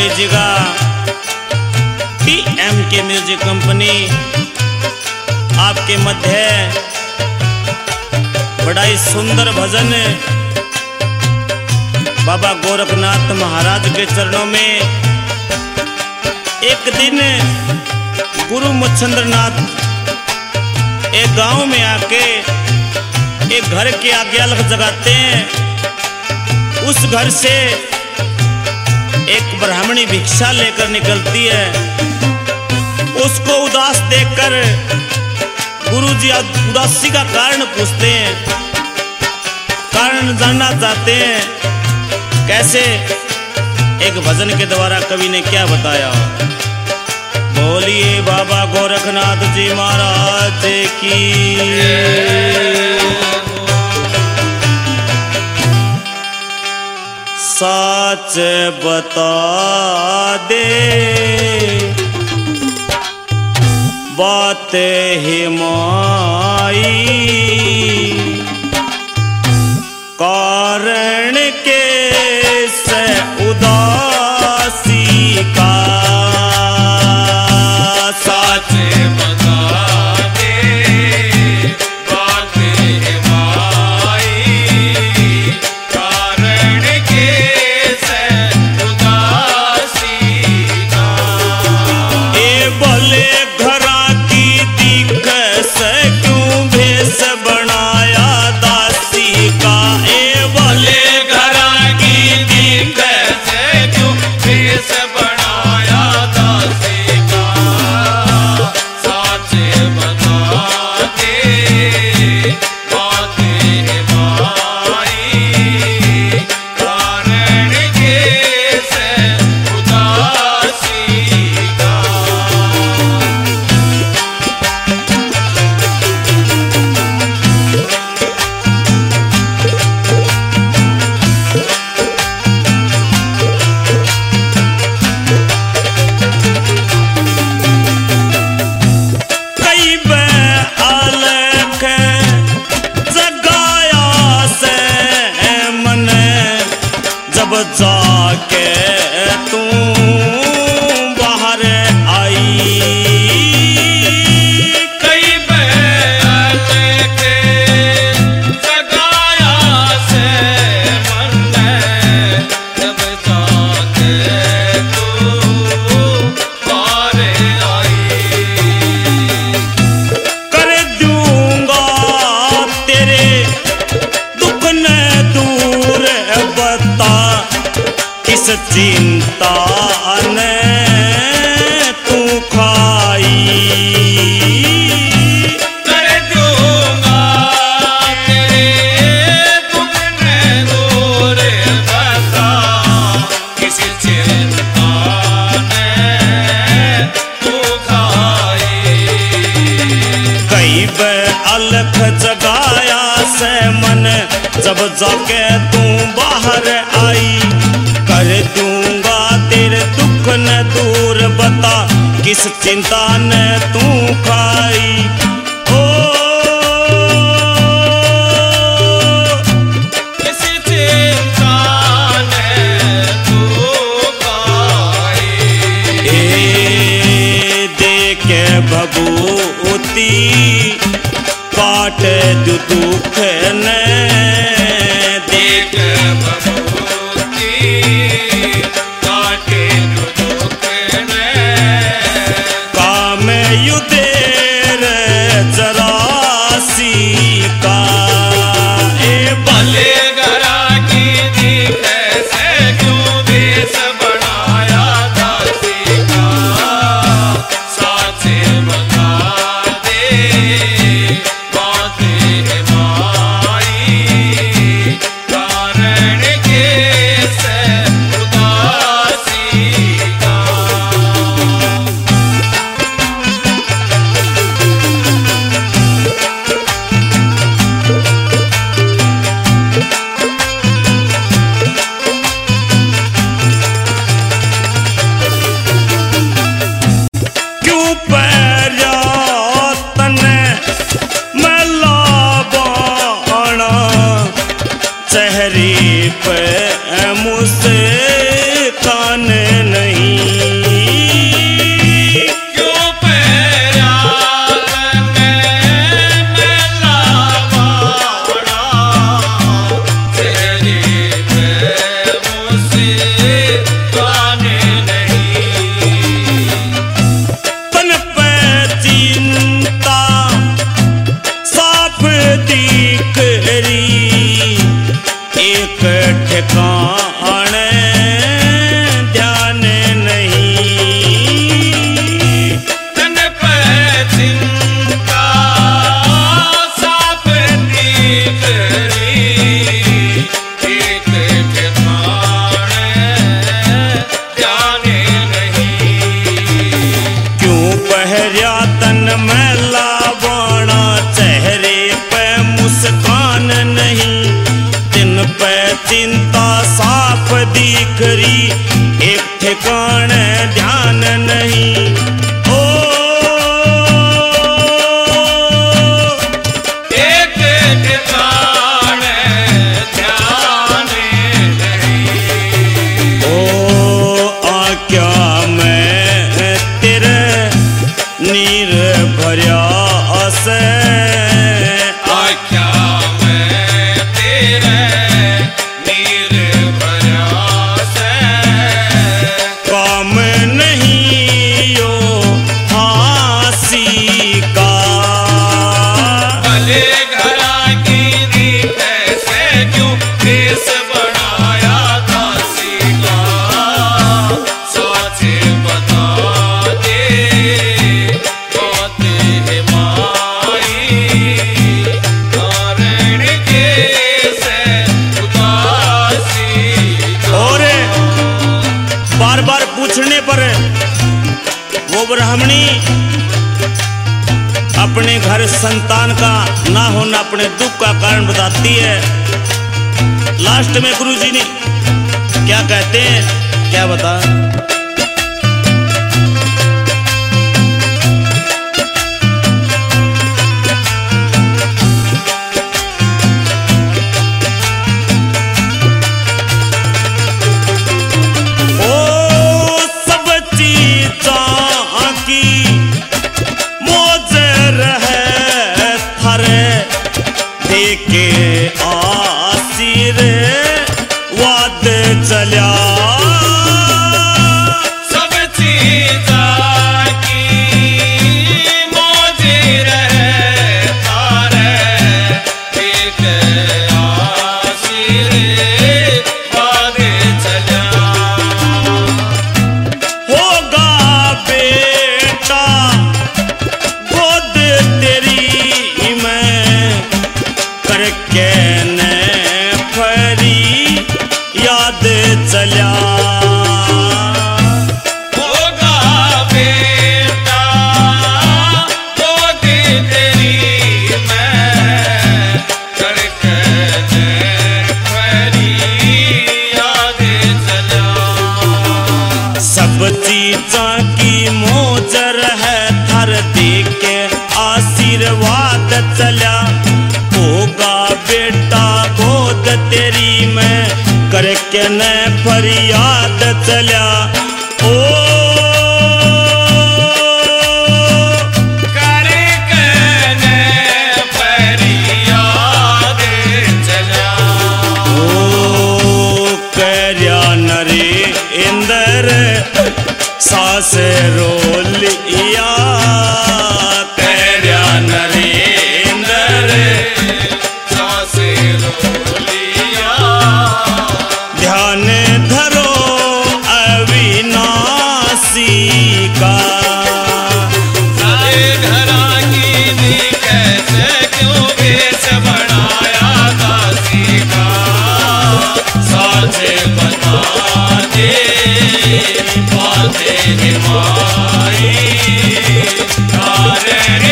लीजिएगा TMK music company आपके मध्य बड़ा ही सुंदर भजन बाबा गोरखनाथ महाराज के चरणों में। एक दिन गुरु मच्छंद्रनाथ एक गांव में आके एक घर के आगे अलग जगाते हैं। उस घर से एक ब्राह्मणी भिक्षा लेकर निकलती है। उसको उदास देखकर गुरुजी उदासी का कारण पूछते हैं, कारण जानना चाहते हैं। कैसे? एक भजन के द्वारा कवि ने क्या बताया। बोलिए बाबा गोरखनाथ जी महाराज की। सच बता दे बात है माई, कारण के से उदासी का। सच बता दे बात है माई, कारण के से उदासी का। ए भले घरा की दिख से क्यों भेष बनाया दासी का। ए भले घरा की दिख से क्यों भेष बनाया दासी का। सच बता दे बात है माई, कारण के से उदासी का। कई अलख जगाया से मन, जब जाके तू बाहर आई। कई बैल के जगाया से मन, जब जाके तू बाहर आई। कर दूंगा तेरे दुख न दूर, बता किस चिंता ने तू खाई। कर दूंगा तेरे दुख न दूर, बता किस चिंता ने तू खाई। कई अलख जगाया से मन, जब जाके तू बाहर आई। कर दूंगा तेरे दुख न दूर, बता किस चिंता ने तू खाई। ओ किस चिंता ने तू खाई। ए देखे भभूति काट दू दुख ने। देख भभूति काटे दुख ने। काम युदेर जरासी का। ए भले घरा की दिख से क्यों भेष बनाया दासी का। सच बता दे बात है माई, कारण के से उदासी का। क्यों पैरा तने मैला बाणा, चेहरे पे मुझसे कान नहीं। ठिकाने ध्यान नहीं। तन पे चिंता साफ दिख रही, एक ठिकाने ध्यान नहीं। क्यों पहरिया तन मैला बाणा, चेहरे पे मुस्कान नहीं। दिन पे चिंता साफ दिख रही, एक ठिकाने ध्यान नहीं। ओ एक ठिकाने ध्यान नहीं। ओ आज्ञा मैं तेरे नीर भरिया से, आख्या मैं तेरे नीर भरा से। काम नहीं यो हासी का। भले घरा की रीत ऐसे क्यों देश बनाया दासी का। सोच बता दे बात है माई, कारण के से उदासी का। और बार बार पूछने पर वो ब्राह्मणी अपने घर संतान का ना होना अपने दुख का कारण बताती है। लास्ट में गुरुजी ने क्या कहते हैं, क्या बता। ओ सब चीज़ां की मौज रहे थारे, देके आसिर वाद चल्या। सब चीज़ां की मौज रहे थारे, एक आसिर बाद चला। होगा बेटा गोद तेरी मैं, करके न फरी याद चल्या। होगा बेटा गोद तेरी मैं, करके फरी याद चला। सब चीज़ां की मौजर है थर, देके आशीर्वाद चला। होगा बेटा गोद तेरी मैं, करके न फरियाद चला। ओ करके फरियाद चला। ओ करया नरे इंदर सास रोलिया, करया नरे इंदर सास रोलिया। ध्यान धरो अविनाशी का। सारे घरा की दी कैसे क्यों वेश बनाया दासी का। साझे बता दे बातें माई, कारण